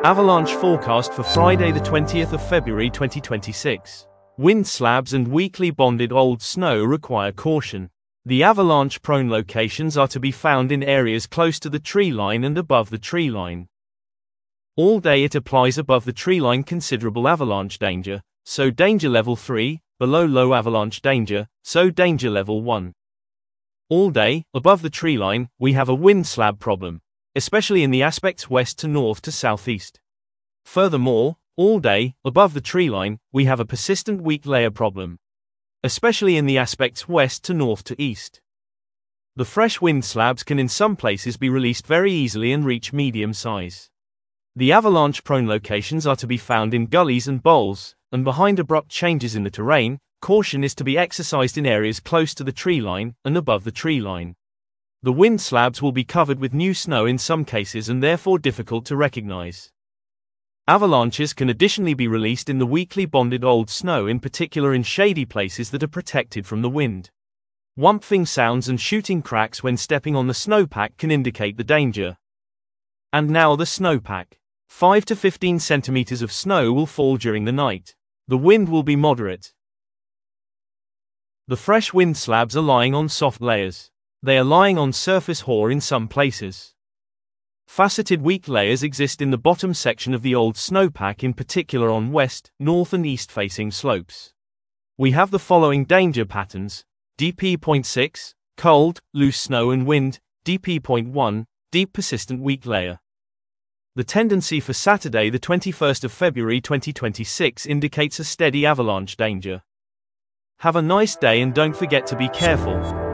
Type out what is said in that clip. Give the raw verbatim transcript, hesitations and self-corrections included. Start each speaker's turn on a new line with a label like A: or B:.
A: Avalanche forecast for Friday the twentieth of February twenty twenty-six. Wind slabs and weakly bonded old snow require caution. The avalanche-prone locations are to be found in areas close to the tree line and above the tree line. All day it applies above the tree line considerable avalanche danger, so danger level three, below low avalanche danger, so danger level one. All day, above the tree line, we have a wind slab problem, especially in the aspects west to north to southeast. Furthermore, all day, above the tree line, we have a persistent weak layer problem, especially in the aspects west to north to east. The fresh wind slabs can in some places be released very easily and reach medium size. The avalanche-prone locations are to be found in gullies and bowls, and behind abrupt changes in the terrain. Caution is to be exercised in areas close to the tree line and above the tree line. The wind slabs will be covered with new snow in some cases and therefore difficult to recognize. Avalanches can additionally be released in the weakly bonded old snow, in particular in shady places that are protected from the wind. Whumping sounds and shooting cracks when stepping on the snowpack can indicate the danger. And now the snowpack. five to fifteen centimeters of snow will fall during the night. The wind will be moderate. The fresh wind slabs are lying on soft layers. They are lying on surface hoar in some places. Faceted weak layers exist in the bottom section of the old snowpack, in particular on west, north and east facing slopes. We have the following danger patterns: D P zero point six, cold, loose snow and wind; D P zero point one, deep persistent weak layer. The tendency for Saturday the twenty-first of February twenty twenty-six indicates a steady avalanche danger. Have a nice day and don't forget to be careful.